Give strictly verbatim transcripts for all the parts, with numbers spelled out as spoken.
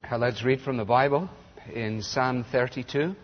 Uh, let's read from the Bible in Psalm thirty-two.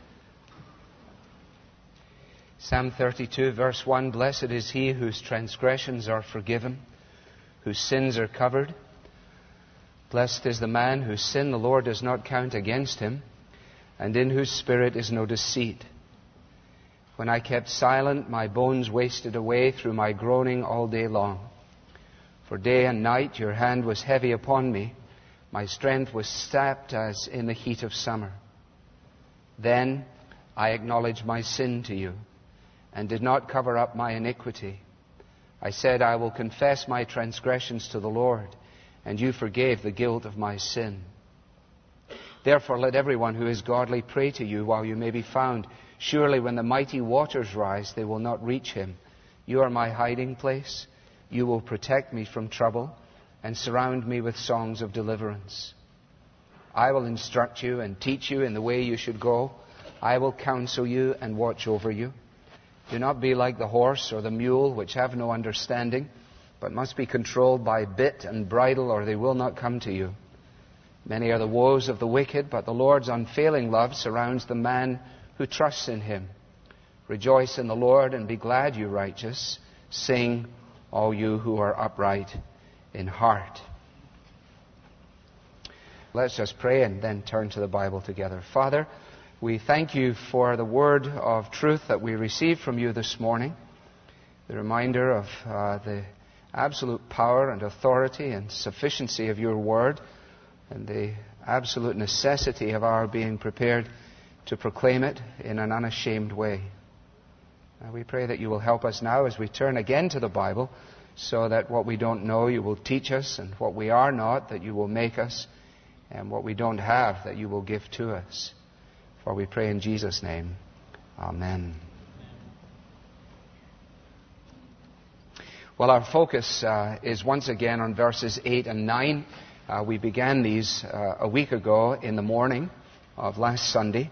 Psalm thirty-two, verse one, Blessed is he whose transgressions are forgiven, whose sins are covered. Blessed is the man whose sin the Lord does not count against him, and in whose spirit is no deceit. When I kept silent, my bones wasted away through my groaning all day long. For day and night your hand was heavy upon me. My strength was sapped as in the heat of summer. Then I acknowledged my sin to you, and did not cover up my iniquity. I said, I will confess my transgressions to the Lord, and you forgave the guilt of my sin. Therefore let everyone who is godly pray to you while you may be found. Surely when the mighty waters rise, they will not reach him. You are my hiding place. You will protect me from trouble and surround me with songs of deliverance. I will instruct you and teach you in the way you should go. I will counsel you and watch over you. Do not be like the horse or the mule, which have no understanding, but must be controlled by bit and bridle, or they will not come to you. Many are the woes of the wicked, but the Lord's unfailing love surrounds the man who trusts in him. Rejoice in the Lord and be glad, you righteous. Sing, all you who are upright in heart. Let's just pray and then turn to the Bible together. Father, we thank you for the word of truth that we received from you this morning. The reminder of uh, the absolute power and authority and sufficiency of your word, and the absolute necessity of our being prepared to proclaim it in an unashamed way. Uh, we pray that you will help us now as we turn again to the Bible, so that what we don't know you will teach us, and what we are not that you will make us, and what we don't have that you will give to us. For we pray in Jesus' name. Amen. Well, our focus uh, is once again on verses eight and nine. Uh, we began these uh, a week ago in the morning of last Sunday.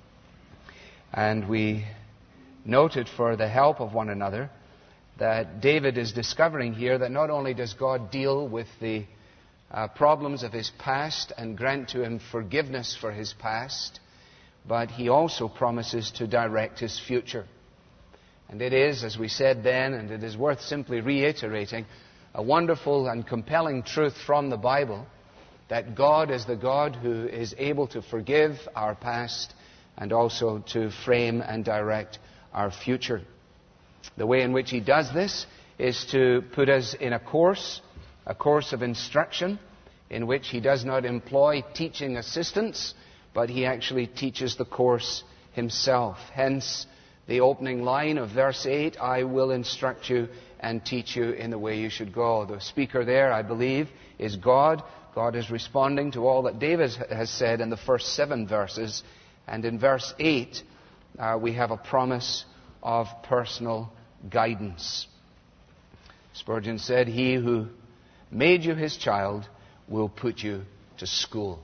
And we noted, for the help of one another, that David is discovering here that not only does God deal with the uh, problems of his past and grant to him forgiveness for his past, but he also promises to direct his future. And it is, as we said then, and it is worth simply reiterating, a wonderful and compelling truth from the Bible, that God is the God who is able to forgive our past and also to frame and direct our future. The way in which he does this is to put us in a course, a course of instruction, in which he does not employ teaching assistants, but he actually teaches the course himself. Hence, the opening line of verse eight, I will instruct you and teach you in the way you should go. The speaker there, I believe, is God. God is responding to all that David has said in the first seven verses. And in verse eight, uh, we have a promise of personal guidance. Spurgeon said, he who made you his child will put you to school.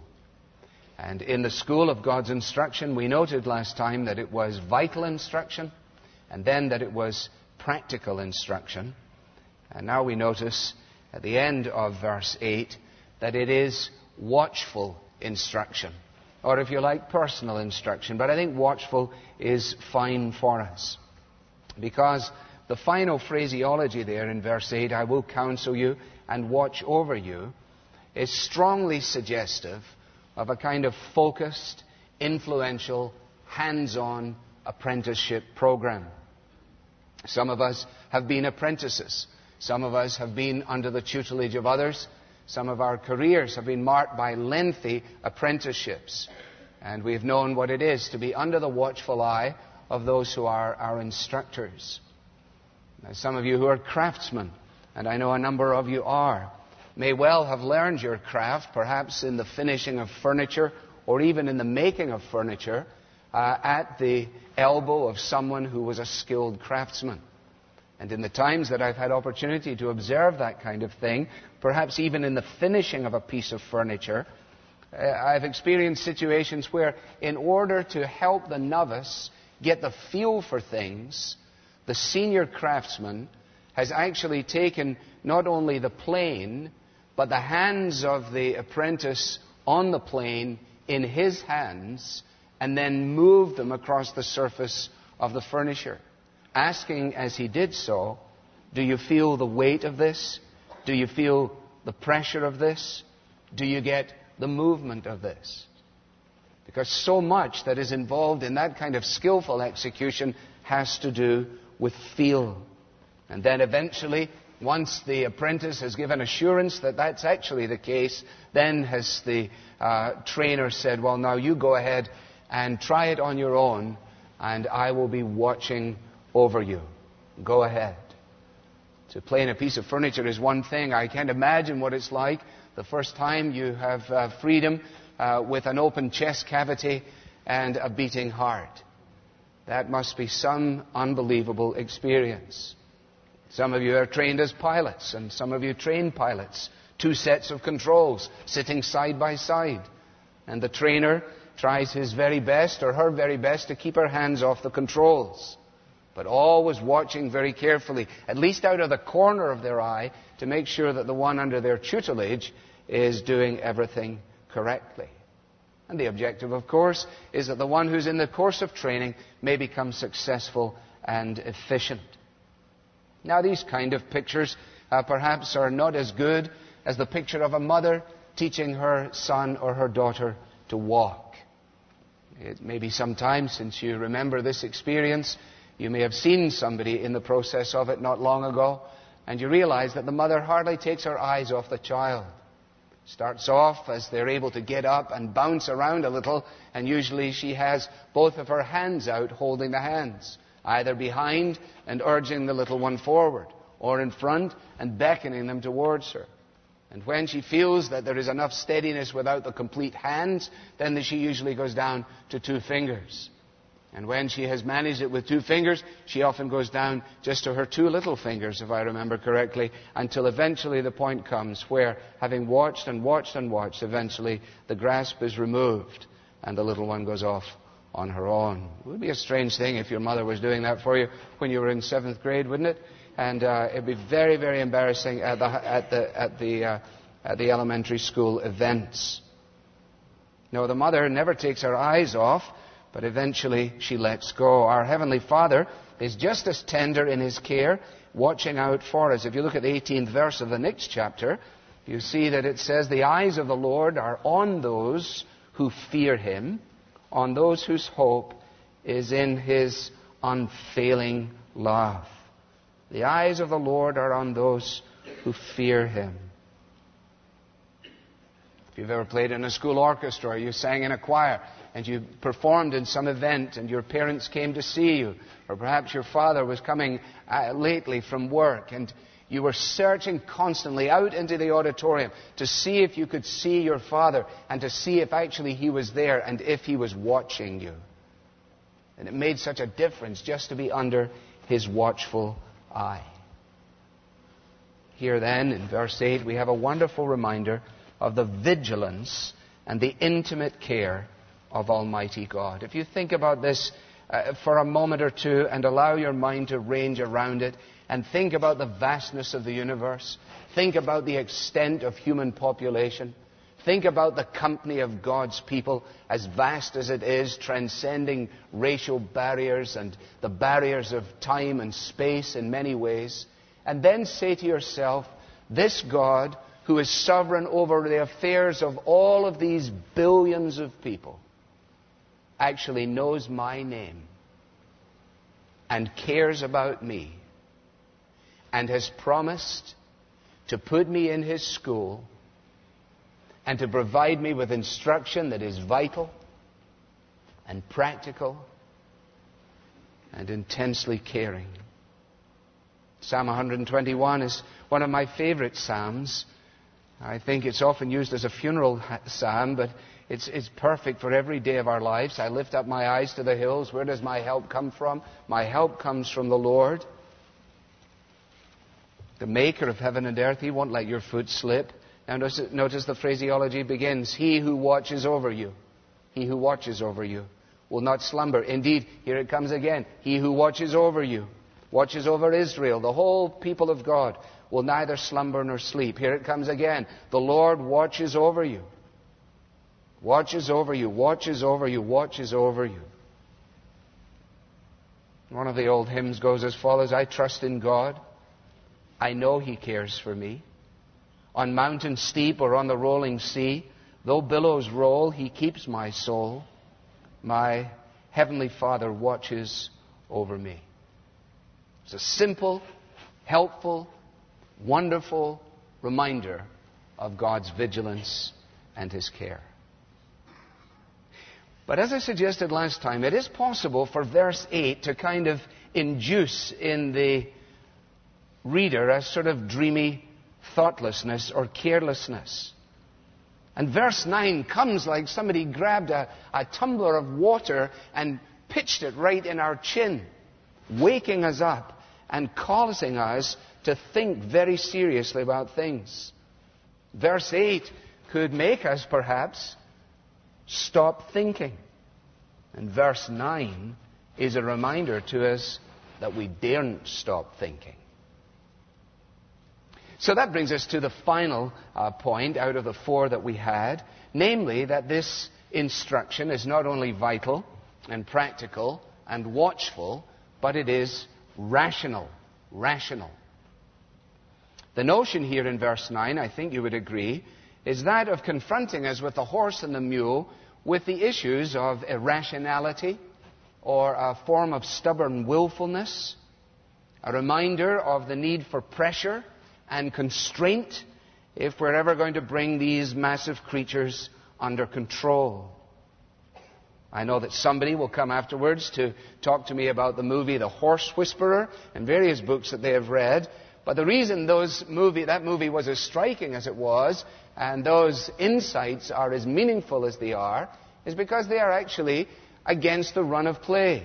And in the school of God's instruction, we noted last time that it was vital instruction, and then that it was practical instruction. And now we notice at the end of verse eight that it is watchful instruction. Or if you like, personal instruction. But I think watchful is fine for us. Because the final phraseology there in verse eight, I will counsel you and watch over you, is strongly suggestive of a kind of focused, influential, hands-on apprenticeship program. Some of us have been apprentices. Some of us have been under the tutelage of others. Some of our careers have been marked by lengthy apprenticeships. And we've known what it is to be under the watchful eye of those who are our instructors. Now, some of you who are craftsmen, and I know a number of you are, may well have learned your craft, perhaps in the finishing of furniture or even in the making of furniture, uh, at the elbow of someone who was a skilled craftsman. And in the times that I've had opportunity to observe that kind of thing, perhaps even in the finishing of a piece of furniture, uh, I've experienced situations where, in order to help the novice get the feel for things, the senior craftsman has actually taken not only the plane, but the hands of the apprentice on the plane in his hands and then moved them across the surface of the furniture, asking as he did so, do you feel the weight of this? Do you feel the pressure of this? Do you get the movement of this? Because so much that is involved in that kind of skillful execution has to do with feel. And then eventually, once the apprentice has given assurance that that's actually the case, then has the uh, trainer said, well, now you go ahead and try it on your own, and I will be watching over you. Go ahead. To play in a piece of furniture is one thing. I can't imagine what it's like the first time you have uh, freedom uh, with an open chest cavity and a beating heart. That must be some unbelievable experience. Some of you are trained as pilots, and some of you train pilots. Two sets of controls sitting side by side. And the trainer tries his very best or her very best to keep her hands off the controls, but always watching very carefully, at least out of the corner of their eye, to make sure that the one under their tutelage is doing everything correctly. And the objective, of course, is that the one who's in the course of training may become successful and efficient. Now, these kind of pictures uh, perhaps are not as good as the picture of a mother teaching her son or her daughter to walk. It may be some time since you remember this experience. You may have seen somebody in the process of it not long ago, and you realize that the mother hardly takes her eyes off the child. Starts off as they're able to get up and bounce around a little, and usually she has both of her hands out holding the hands, either behind and urging the little one forward, or in front and beckoning them towards her. And when she feels that there is enough steadiness without the complete hands, then she usually goes down to two fingers. And when she has managed it with two fingers, she often goes down just to her two little fingers, if I remember correctly, until eventually the point comes where, having watched and watched and watched, eventually the grasp is removed and the little one goes off on her own. It would be a strange thing if your mother was doing that for you when you were in seventh grade, wouldn't it? And uh, it would be very, very embarrassing at the, at the, at the, uh, at the elementary school events. No, the mother never takes her eyes off, but eventually she lets go. Our Heavenly Father is just as tender in His care, watching out for us. If you look at the eighteenth verse of the next chapter, you see that it says, the eyes of the Lord are on those who fear Him, on those whose hope is in His unfailing love. The eyes of the Lord are on those who fear Him. If you've ever played in a school orchestra, or you sang in a choir, and you performed in some event, and your parents came to see you, or perhaps your father was coming uh, lately from work, and you were searching constantly out into the auditorium to see if you could see your father, and to see if actually he was there, and if he was watching you. And it made such a difference just to be under his watchful eye. Here then, in verse eight, we have a wonderful reminder of the vigilance and the intimate care of Almighty God. If you think about this uh, for a moment or two and allow your mind to range around it and think about the vastness of the universe, think about the extent of human population, think about the company of God's people, as vast as it is, transcending racial barriers and the barriers of time and space in many ways, and then say to yourself, this God who is sovereign over the affairs of all of these billions of people actually knows my name and cares about me and has promised to put me in His school and to provide me with instruction that is vital and practical and intensely caring. Psalm one twenty-one is one of my favorite psalms. I think it's often used as a funeral psalm, but it's, it's perfect for every day of our lives. I lift up my eyes to the hills. Where does my help come from? My help comes from the Lord, the maker of heaven and earth. He won't let your foot slip. Now notice, notice the phraseology begins, He who watches over you. He who watches over you will not slumber. Indeed, here it comes again. He who watches over you, watches over Israel, the whole people of God, will neither slumber nor sleep. Here it comes again. The Lord watches over you. Watches over you, watches over you, watches over you. One of the old hymns goes as follows: I trust in God. I know He cares for me. On mountain steep or on the rolling sea, though billows roll, He keeps my soul. My Heavenly Father watches over me. It's a simple, helpful, wonderful reminder of God's vigilance and His care. But as I suggested last time, it is possible for verse eight to kind of induce in the reader a sort of dreamy thoughtlessness or carelessness. And verse nine comes like somebody grabbed a, a tumbler of water and pitched it right in our chin, waking us up and causing us to think very seriously about things. Verse eight could make us perhaps stop thinking. And verse nine is a reminder to us that we daren't stop thinking. So that brings us to the final uh, point out of the four that we had, namely that this instruction is not only vital and practical and watchful, but it is rational. Rational. The notion here in verse nine, I think you would agree, is that of confronting us with the horse and the mule with the issues of irrationality or a form of stubborn willfulness, a reminder of the need for pressure and constraint if we're ever going to bring these massive creatures under control. I know that somebody will come afterwards to talk to me about the movie The Horse Whisperer and various books that they have read. But the reason those movie, that movie was as striking as it was, and those insights are as meaningful as they are, is because they are actually against the run of play.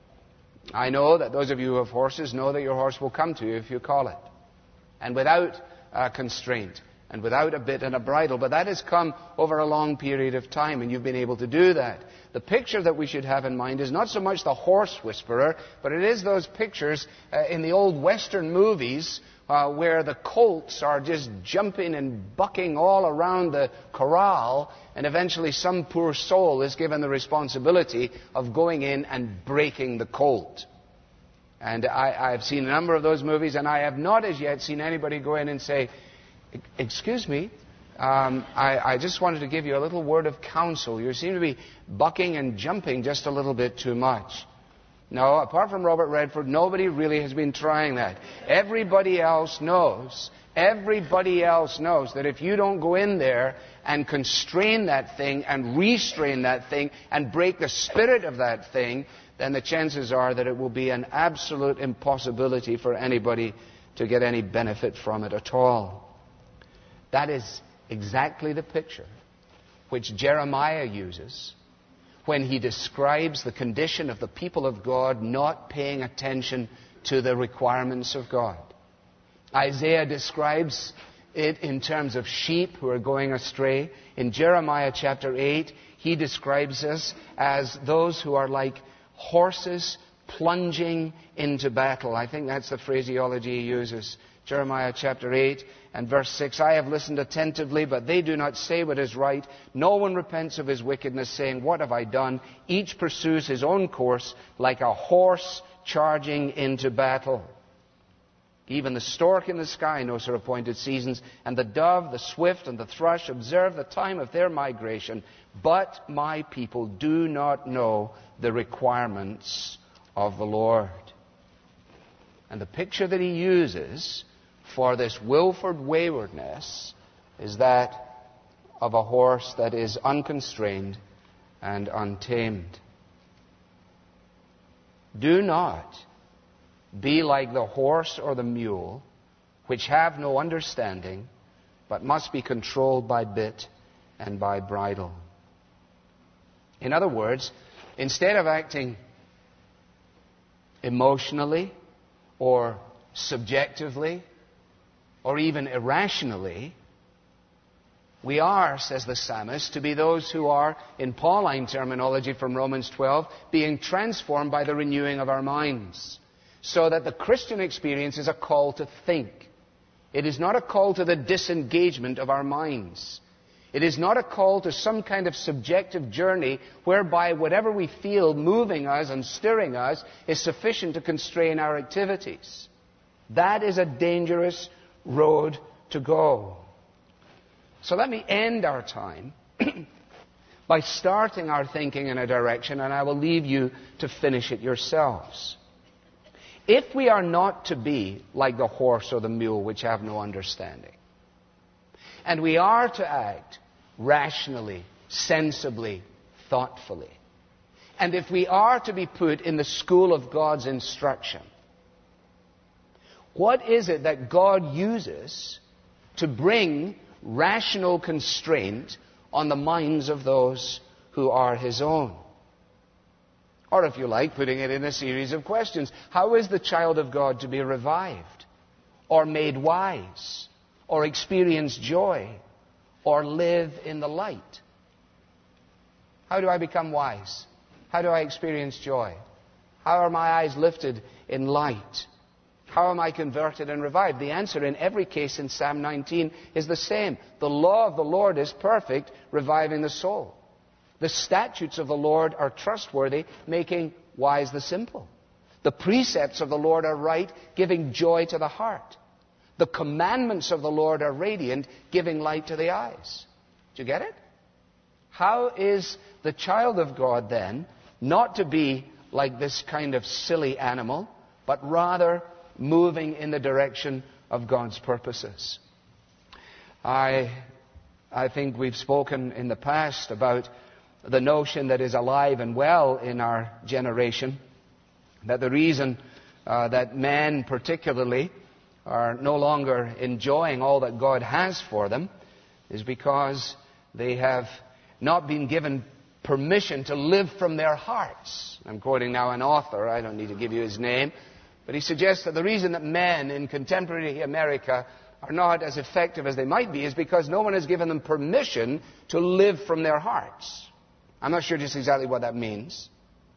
I know that those of you who have horses know that your horse will come to you if you call it, and without uh, constraint, and without a bit and a bridle. But that has come over a long period of time, and you've been able to do that. The picture that we should have in mind is not so much the horse whisperer, but it is those pictures uh, in the old Western movies uh, where the colts are just jumping and bucking all around the corral, and eventually some poor soul is given the responsibility of going in and breaking the colt. And I, I've seen a number of those movies, and I have not as yet seen anybody go in and say, excuse me, um, I, I just wanted to give you a little word of counsel. You seem to be bucking and jumping just a little bit too much. No, apart from Robert Redford, nobody really has been trying that. Everybody else knows, everybody else knows that if you don't go in there and constrain that thing and restrain that thing and break the spirit of that thing, then the chances are that it will be an absolute impossibility for anybody to get any benefit from it at all. That is exactly the picture which Jeremiah uses when he describes the condition of the people of God not paying attention to the requirements of God. Isaiah describes it in terms of sheep who are going astray. In Jeremiah chapter eight, he describes us as those who are like horses plunging into battle. I think that's the phraseology he uses. Jeremiah chapter eight and verse six, I have listened attentively, but they do not say what is right. No one repents of his wickedness, saying, what have I done? Each pursues his own course like a horse charging into battle. Even the stork in the sky knows her appointed seasons, and the dove, the swift, and the thrush observe the time of their migration. But my people do not know the requirements of the Lord. And the picture that he uses for this willful waywardness is that of a horse that is unconstrained and untamed. Do not be like the horse or the mule, which have no understanding, but must be controlled by bit and by bridle. In other words, instead of acting emotionally or subjectively or even irrationally, we are, says the psalmist, to be those who are, in Pauline terminology from Romans twelve, being transformed by the renewing of our minds. So that the Christian experience is a call to think. It is not a call to the disengagement of our minds. It is not a call to some kind of subjective journey whereby whatever we feel moving us and stirring us is sufficient to constrain our activities. That is a dangerous road to go. So let me end our time by starting our thinking in a direction, and I will leave you to finish it yourselves. If we are not to be like the horse or the mule, which have no understanding, and we are to act rationally, sensibly, thoughtfully, and if we are to be put in the school of God's instruction, what is it that God uses to bring rational constraint on the minds of those who are His own? Or if you like, putting it in a series of questions. How is the child of God to be revived, or made wise, or experience joy, or live in the light? How do I become wise? How do I experience joy? How are my eyes lifted in light? How am I converted and revived? The answer in every case in Psalm nineteen is the same. The law of the Lord is perfect, reviving the soul. The statutes of the Lord are trustworthy, making wise the simple. The precepts of the Lord are right, giving joy to the heart. The commandments of the Lord are radiant, giving light to the eyes. Do you get it? How is the child of God then not to be like this kind of silly animal, but rather moving in the direction of God's purposes? I, I think we've spoken in the past about the notion that is alive and well in our generation, that the reason uh, that men particularly are no longer enjoying all that God has for them is because they have not been given permission to live from their hearts. I'm quoting now an author, I don't need to give you his name, but he suggests that the reason that men in contemporary America are not as effective as they might be is because no one has given them permission to live from their hearts. I'm not sure just exactly what that means,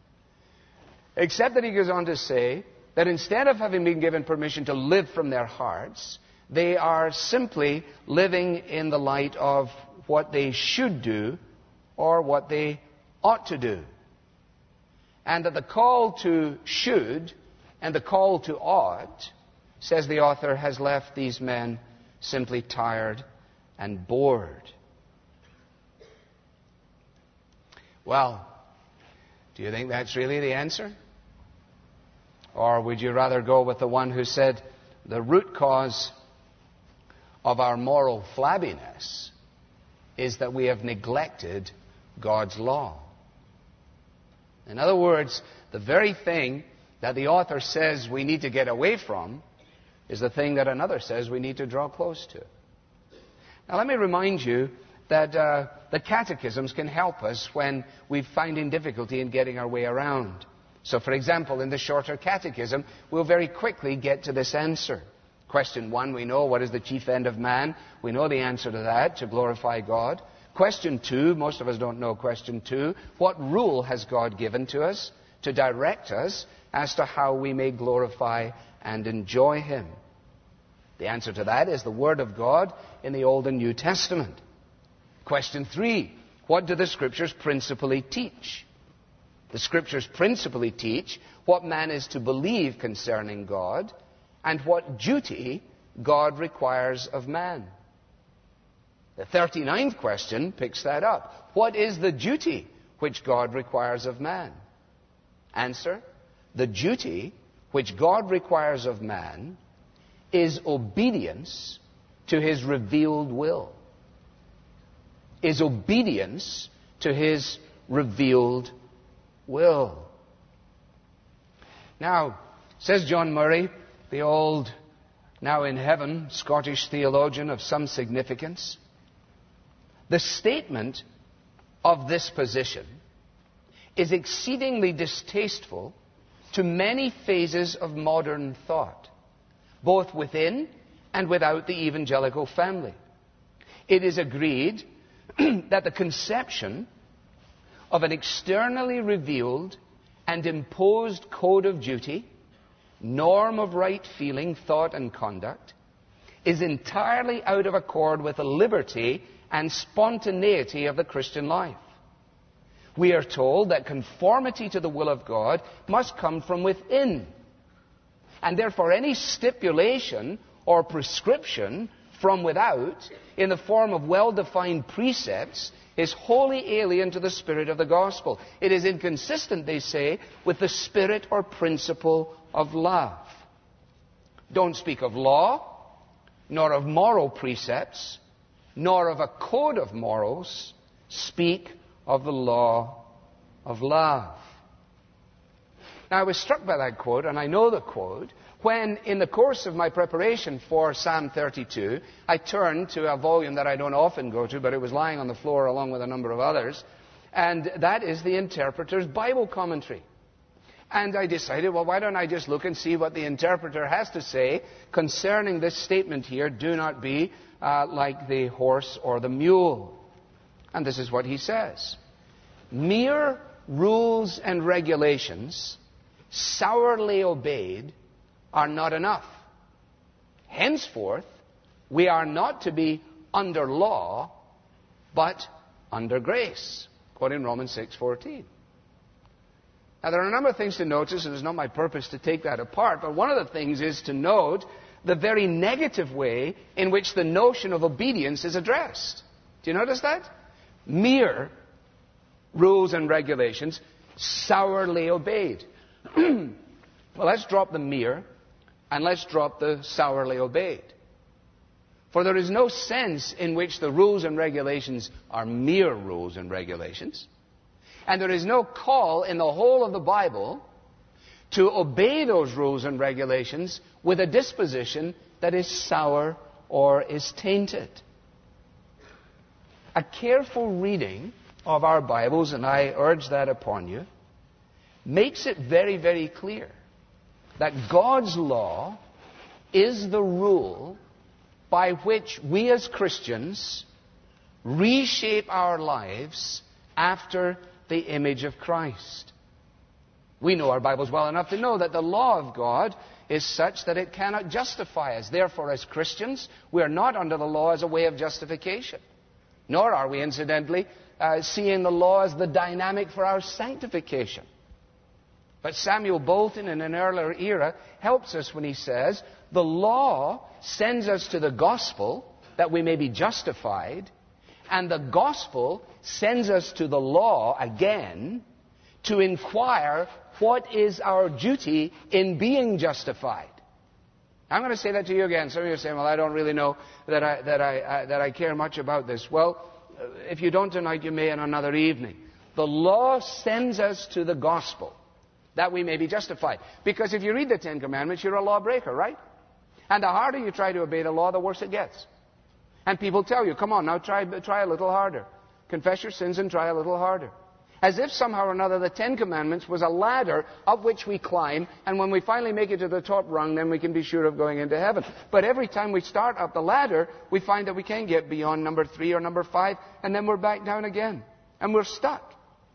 except that he goes on to say that instead of having been given permission to live from their hearts, they are simply living in the light of what they should do or what they ought to do. And that the call to should and the call to ought, says the author, has left these men simply tired and bored. Well, do you think that's really the answer? Or would you rather go with the one who said the root cause of our moral flabbiness is that we have neglected God's law? In other words, the very thing that the author says we need to get away from is the thing that another says we need to draw close to. Now let me remind you that uh, the catechisms can help us when we're finding difficulty in getting our way around. So, for example, in the shorter catechism, we'll very quickly get to this answer. Question one, we know what is the chief end of man. We know the answer to that, to glorify God. Question two, most of us don't know question two. What rule has God given to us to direct us as to how we may glorify and enjoy Him? The answer to that is the Word of God in the Old and New Testament. Question three, what do the Scriptures principally teach? The Scriptures principally teach what man is to believe concerning God and what duty God requires of man. The thirty-ninth question picks that up. What is the duty which God requires of man? Answer, the duty which God requires of man is obedience to His revealed will. Is obedience to His revealed will. Now, says John Murray, the old, now in heaven, Scottish theologian of some significance, the statement of this position is exceedingly distasteful to many phases of modern thought, both within and without the evangelical family. It is agreed that the conception of an externally revealed and imposed code of duty, norm of right feeling, thought, and conduct, is entirely out of accord with the liberty and spontaneity of the Christian life. We are told that conformity to the will of God must come from within. And therefore any stipulation or prescription from without, in the form of well-defined precepts, is wholly alien to the spirit of the gospel. It is inconsistent, they say, with the spirit or principle of love. Don't speak of law, nor of moral precepts, nor of a code of morals. Speak of the law of love. Now, I was struck by that quote, and I know the quote, when in the course of my preparation for Psalm thirty-two, I turned to a volume that I don't often go to, but it was lying on the floor along with a number of others, and that is the Interpreter's Bible Commentary. And I decided, well, why don't I just look and see what the interpreter has to say concerning this statement here, do not be uh, like the horse or the mule. And this is what he says. Mere rules and regulations, sourly obeyed, are not enough. Henceforth, we are not to be under law, but under grace. Quoting Romans six fourteen. Now, there are a number of things to notice, and it's not my purpose to take that apart, but one of the things is to note the very negative way in which the notion of obedience is addressed. Do you notice that? Mere rules and regulations, sourly obeyed. Well, let's drop the mere, and let's drop the sourly obeyed. For there is no sense in which the rules and regulations are mere rules and regulations. And there is no call in the whole of the Bible to obey those rules and regulations with a disposition that is sour or is tainted. A careful reading of our Bibles, and I urge that upon you, makes it very, very clear that God's law is the rule by which we as Christians reshape our lives after the image of Christ. We know our Bibles well enough to know that the law of God is such that it cannot justify us. Therefore, as Christians, we are not under the law as a way of justification. Nor are we, incidentally, uh, seeing the law as the dynamic for our sanctification. But Samuel Bolton, in an earlier era, helps us when he says, the law sends us to the gospel that we may be justified, and the gospel sends us to the law again to inquire what is our duty in being justified. I'm going to say that to you again. Some of you are saying, well, I don't really know that I, that I, uh, that I care much about this. Well, if you don't tonight, you may on another evening. The law sends us to the gospel that we may be justified. Because if you read the Ten Commandments, you're a lawbreaker, right? And the harder you try to obey the law, the worse it gets. And people tell you, come on, now try, try a little harder. Confess your sins and try a little harder. As if somehow or another the Ten Commandments was a ladder up which we climb, and when we finally make it to the top rung, then we can be sure of going into heaven. But every time we start up the ladder, we find that we can't get beyond number three or number five, and then we're back down again. And we're stuck.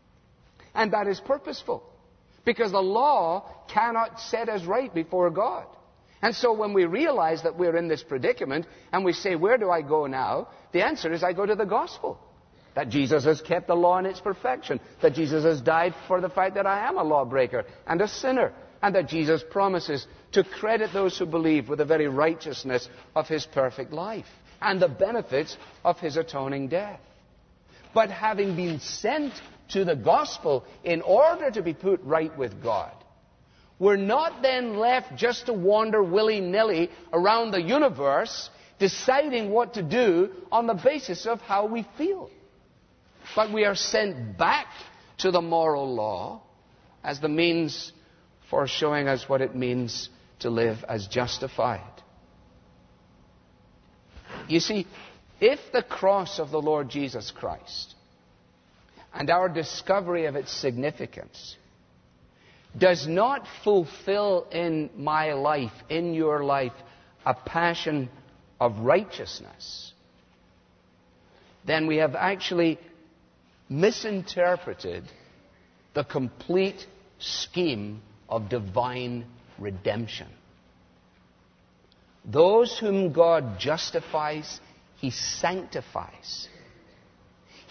And that is purposeful. Because the law cannot set us right before God. And so when we realize that we're in this predicament, and we say, where do I go now? The answer is, I go to the gospel. That Jesus has kept the law in its perfection. That Jesus has died for the fact that I am a lawbreaker and a sinner. And that Jesus promises to credit those who believe with the very righteousness of His perfect life. And the benefits of His atoning death. But having been sent to the gospel in order to be put right with God, we're not then left just to wander willy-nilly around the universe deciding what to do on the basis of how we feel. But we are sent back to the moral law as the means for showing us what it means to live as justified. You see, if the cross of the Lord Jesus Christ and our discovery of its significance does not fulfill in my life, in your life, a passion of righteousness, then we have actually misinterpreted the complete scheme of divine redemption. Those whom God justifies, He sanctifies.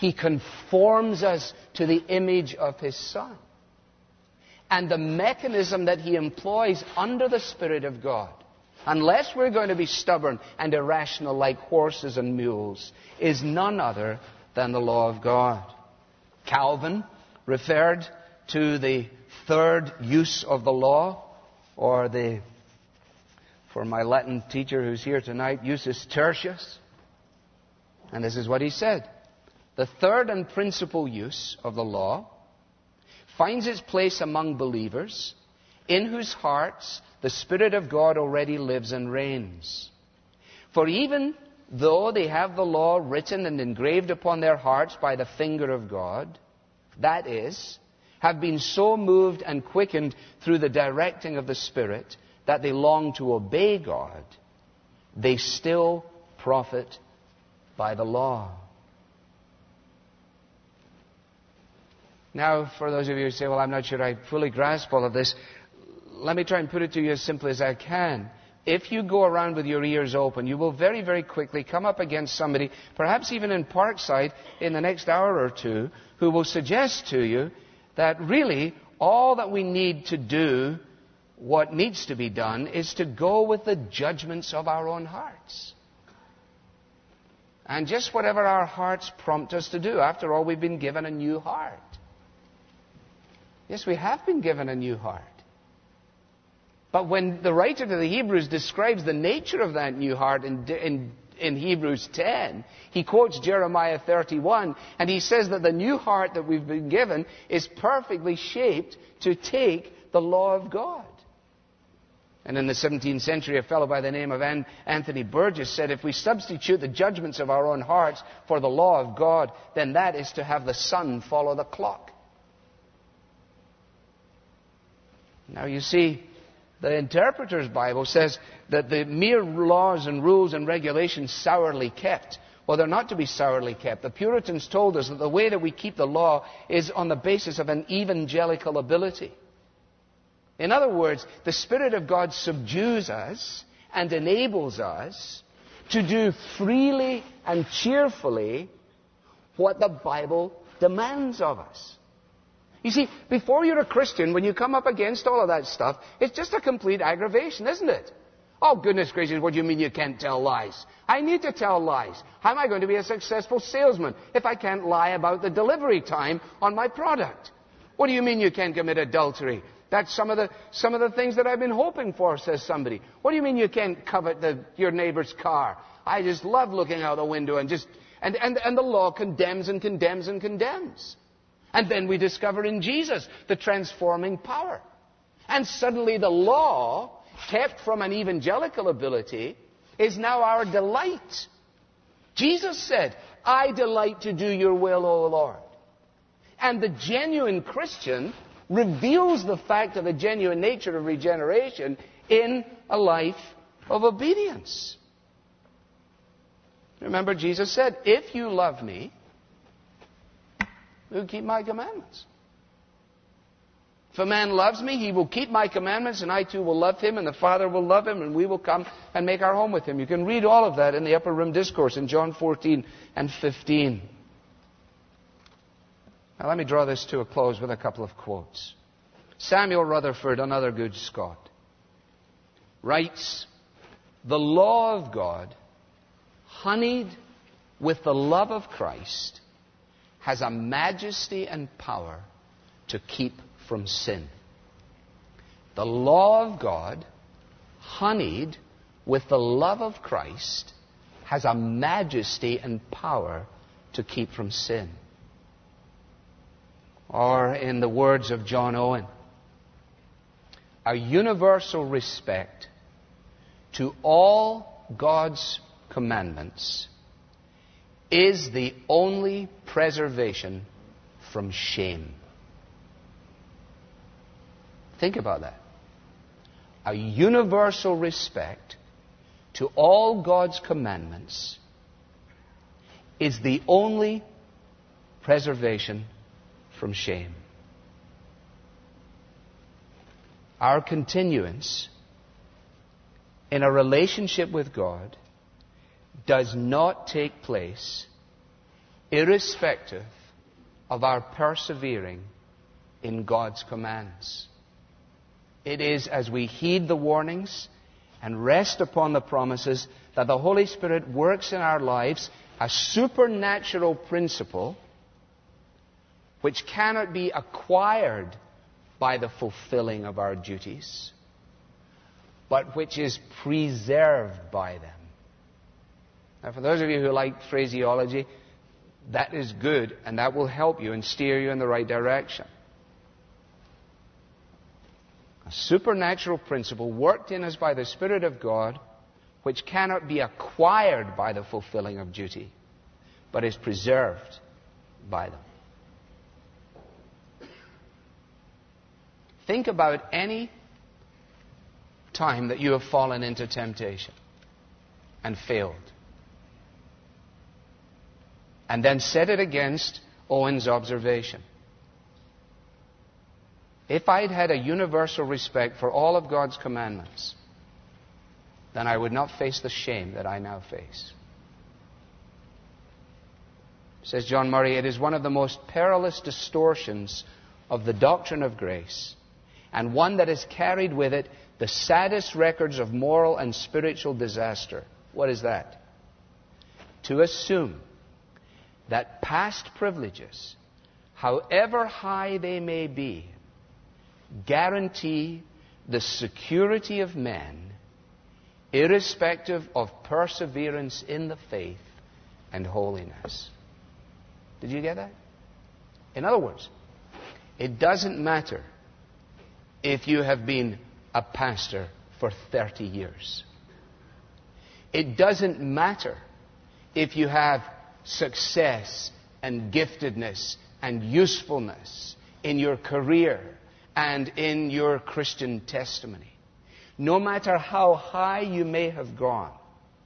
He conforms us to the image of His Son. And the mechanism that He employs under the Spirit of God, unless we're going to be stubborn and irrational like horses and mules, is none other than the law of God. Calvin referred to the third use of the law, or the, for my Latin teacher who's here tonight, usus tertius. And this is what he said. The third and principal use of the law finds its place among believers in whose hearts the Spirit of God already lives and reigns. For even though they have the law written and engraved upon their hearts by the finger of God, that is, have been so moved and quickened through the directing of the Spirit that they long to obey God, they still profit by the law. Now, for those of you who say, well, I'm not sure I fully grasp all of this, let me try and put it to you as simply as I can. If you go around with your ears open, you will very, very quickly come up against somebody, perhaps even in Parkside in the next hour or two, who will suggest to you that really all that we need to do, what needs to be done, is to go with the judgments of our own hearts. And just whatever our hearts prompt us to do. After all, we've been given a new heart. Yes, we have been given a new heart. But when the writer to the Hebrews describes the nature of that new heart in, in, in Hebrews ten, he quotes Jeremiah thirty-one, and he says that the new heart that we've been given is perfectly shaped to take the law of God. And in the seventeenth century, a fellow by the name of Anthony Burgess said, if we substitute the judgments of our own hearts for the law of God, then that is to have the sun follow the clock. Now you see, the Interpreter's Bible says that the mere laws and rules and regulations sourly kept, well, they're not to be sourly kept. The Puritans told us that the way that we keep the law is on the basis of an evangelical ability. In other words, the Spirit of God subdues us and enables us to do freely and cheerfully what the Bible demands of us. You see, before you're a Christian, when you come up against all of that stuff, it's just a complete aggravation, isn't it? Oh, goodness gracious, what do you mean you can't tell lies? I need to tell lies. How am I going to be a successful salesman if I can't lie about the delivery time on my product? What do you mean you can't commit adultery? That's some of the some of the things that I've been hoping for, says somebody. What do you mean you can't covet the, your neighbor's car? I just love looking out the window and just... And, and, and the law condemns and condemns and condemns. And then we discover in Jesus the transforming power. And suddenly the law, kept from an evangelical ability, is now our delight. Jesus said, I delight to do your will, O Lord. And the genuine Christian reveals the fact of the genuine nature of regeneration in a life of obedience. Remember, Jesus said, if you love me, you will keep my commandments. If a man loves me, he will keep my commandments, and I too will love him, and the Father will love him, and we will come and make our home with him. You can read all of that in the Upper Room Discourse in John fourteen and fifteen. Now let me draw this to a close with a couple of quotes. Samuel Rutherford, another good Scot, writes, the law of God, honeyed with the love of Christ, has a majesty and power to keep from sin. The law of God, honeyed with the love of Christ, has a majesty and power to keep from sin. Or in the words of John Owen, a universal respect to all God's commandments is the only preservation from shame. Think about that. A universal respect to all God's commandments is the only preservation from shame. Our continuance in a relationship with God does not take place irrespective of our persevering in God's commands. It is as we heed the warnings and rest upon the promises that the Holy Spirit works in our lives a supernatural principle which cannot be acquired by the fulfilling of our duties, but which is preserved by them. Now, for those of you who like phraseology, that is good, and that will help you and steer you in the right direction. A supernatural principle worked in us by the Spirit of God, which cannot be acquired by the fulfilling of duty, but is preserved by them. Think about any time that you have fallen into temptation and failed. And then set it against Owen's observation. If I'd had a universal respect for all of God's commandments, then I would not face the shame that I now face. Says John Murray, it is one of the most perilous distortions of the doctrine of grace, and one that has carried with it the saddest records of moral and spiritual disaster. What is that? To assume that past privileges, however high they may be, guarantee the security of men, irrespective of perseverance in the faith and holiness. Did you get that? In other words, it doesn't matter if you have been a pastor for thirty years. It doesn't matter if you have success and giftedness and usefulness in your career and in your Christian testimony. No matter how high you may have gone,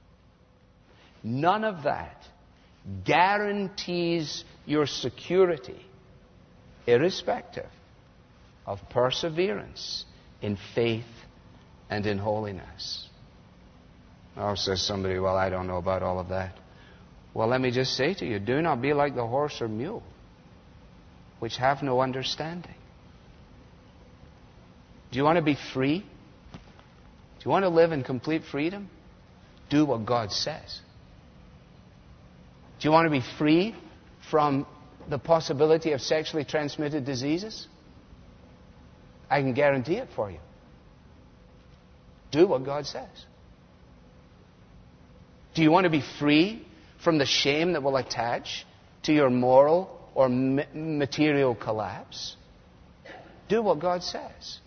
none of that guarantees your security, irrespective of perseverance in faith and in holiness. Oh, says somebody, well, I don't know about all of that. Well, let me just say to you, do not be like the horse or mule, which have no understanding. Do you want to be free? Do you want to live in complete freedom? Do what God says. Do you want to be free from the possibility of sexually transmitted diseases? I can guarantee it for you. Do what God says. Do you want to be free from the shame that will attach to your moral or material collapse? Do what God says.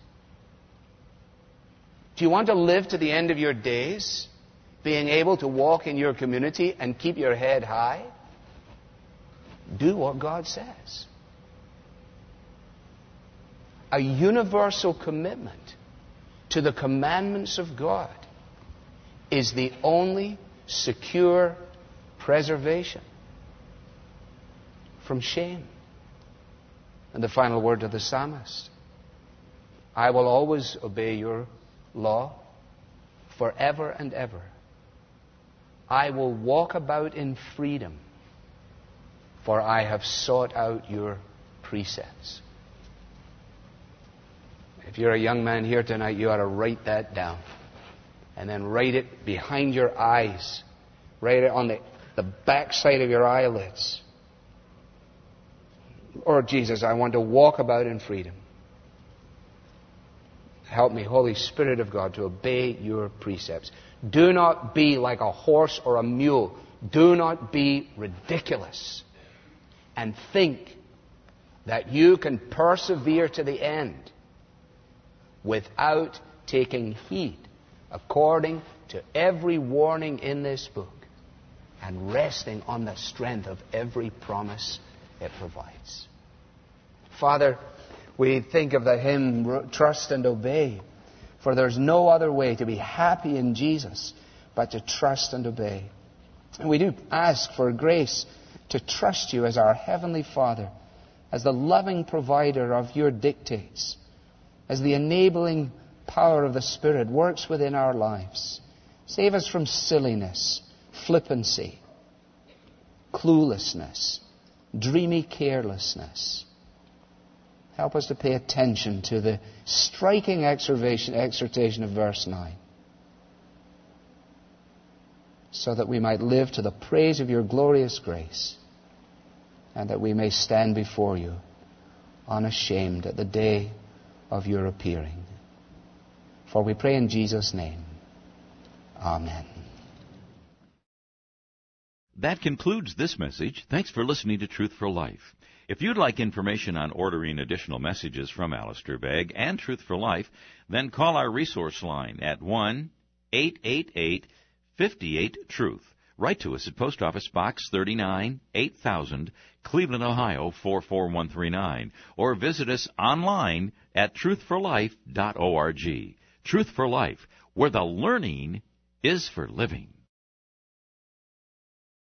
Do you want to live to the end of your days being able to walk in your community and keep your head high? Do what God says. A universal commitment to the commandments of God is the only secure preservation from shame. And the final word of the psalmist: I will always obey your law forever and ever. I will walk about in freedom, for I have sought out your precepts. If you're a young man here tonight, you ought to write that down. And then write it behind your eyes. Write it on the, the backside of your eyelids. Or, Jesus, I want to walk about in freedom. Help me, Holy Spirit of God, to obey your precepts. Do not be like a horse or a mule. Do not be ridiculous. And think that you can persevere to the end without taking heed according to every warning in this book and resting on the strength of every promise it provides. Father, we think of the hymn, Trust and Obey, for there's no other way to be happy in Jesus but to trust and obey. And we do ask for grace to trust you as our Heavenly Father, as the loving provider of your dictates, as the enabling power of the Spirit works within our lives. Save us from silliness, flippancy, cluelessness, dreamy carelessness. Help us to pay attention to the striking exhortation of verse nine, so that we might live to the praise of your glorious grace, and that we may stand before you unashamed at the day of your appearing. For we pray in Jesus' name. Amen. That concludes this message. Thanks for listening to Truth for Life. If you'd like information on ordering additional messages from Alistair Begg and Truth for Life, then call our resource line at one eight eight eight, five eight, truth. Write to us at Post Office Box thirty-nine, eight thousand, Cleveland, Ohio, four four one three nine, or visit us online at truth for life dot org. Truth for Life, where the learning is for living.